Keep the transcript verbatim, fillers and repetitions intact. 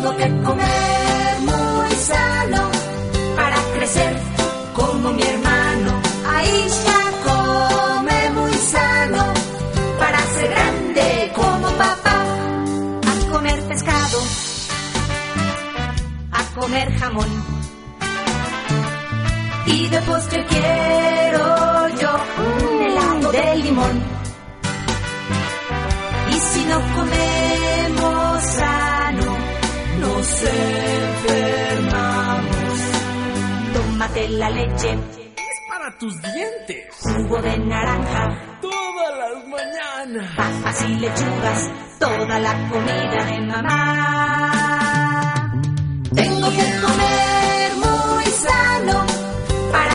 Tengo que comer muy sano para crecer como mi hermano. Aisha come muy sano para ser grande como papá. A comer pescado, a comer jamón, y de postre quiero yo un helado de limón. Y si no comemos sano, nos enfermamos. Tómate la leche, es para tus dientes. Jugo de naranja, todas las mañanas. Papas y lechugas, toda la comida de mamá. Tengo que comer